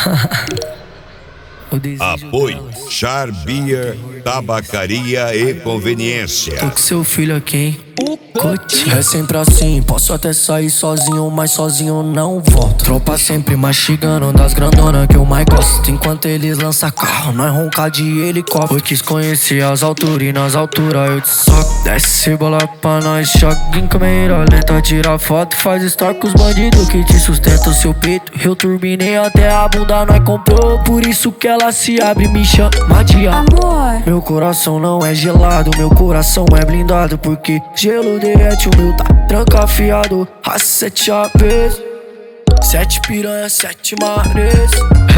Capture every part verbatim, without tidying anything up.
Apoio Char Beer, Tabacaria e Conveniência. Tô com seu filho aqui, hein? É sempre assim, posso até sair sozinho, mas sozinho não volto. Tropa sempre mastigando das grandonas que eu mais gosto. Enquanto eles lançam carro, nós ronca de helicóptero. Eu quis conhecer as alturas e nas alturas eu te soco. Desce bola pra nós, choque em câmera lenta. Tira foto, faz story com os bandidos que te sustentam seu peito. Eu turbinei até a bunda, nós comprou. Por isso que ela se abre e me chama de amor. Meu coração não é gelado, meu coração é blindado. Porque gelo derrete, o meu tá trancafiado. A sete aves, sete piranha, sete mares.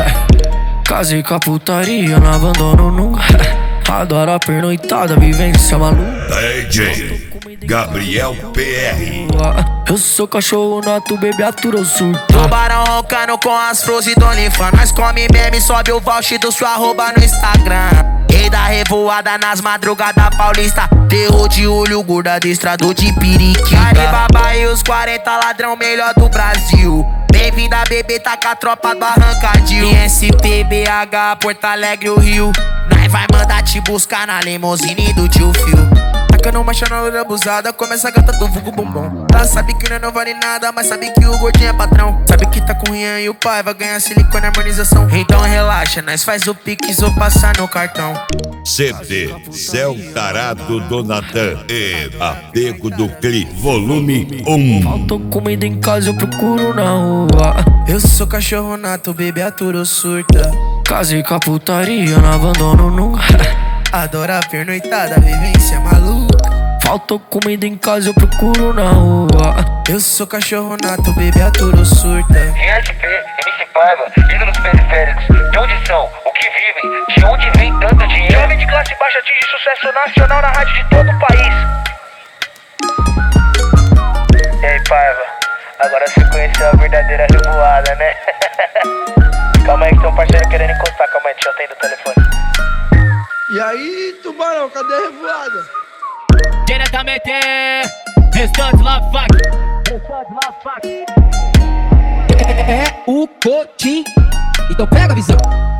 Casei com a putaria, não abandono nunca. Adoro a pernoitada, vivência maluca. D J Gabriel P R. Eu sou cachorro nato, bebê atura o surto. Tubarão roncando com as flores do Onlyfans. Nós come meme, sobe o voucher do sua arroba no Instagram. Rei da revoada nas madrugadas paulista. Terror de olho, gorda adestrador de periquita. Caribaba e os quarenta ladrão melhor do Brasil. Bem-vinda bebê, tá com a tropa do Arrancadil. S P, B H, Porto Alegre, o Rio. Nós vai mandar te buscar na limousine do tio Phil. Tacando marcha na hora abusada, começa a gata do vulgo bombom. Ela sabe que não, não vale nada, mas sabe que o gordinho é patrão. Sabe que tá com o Rian e o pai vai ganhar silicone e harmonização. Então relaxa, nós faz o pix ou passar no cartão. C D Céu Tarado do Natan e Apego do Cli, volume um. Faltou comida em casa, eu procuro na rua. Eu sou cachorro nato, bebê aturo surta. Casei com a putaria, não abandono nunca. Adoro a pernoitada, vivência maluca. Faltou comida em casa, eu procuro na rua. Eu sou cachorro nato, bebê aturo surta. R S P, M C Paiva, ídolos periféricos. De onde são? O que vivem? De onde vem tanto dinheiro? Jovem de classe baixa atinge sucesso nacional na rádio de todo o país. E aí, Paiva? Agora você conheceu a verdadeira revoada, né? Calma aí que tem um parceiro querendo encostar. Calma aí, deixa eu atender o telefone. E aí, tubarão, cadê a revoada? Diretamente, restante lá, fac. Restante lá, fac. É o Cotim. Então pega a visão.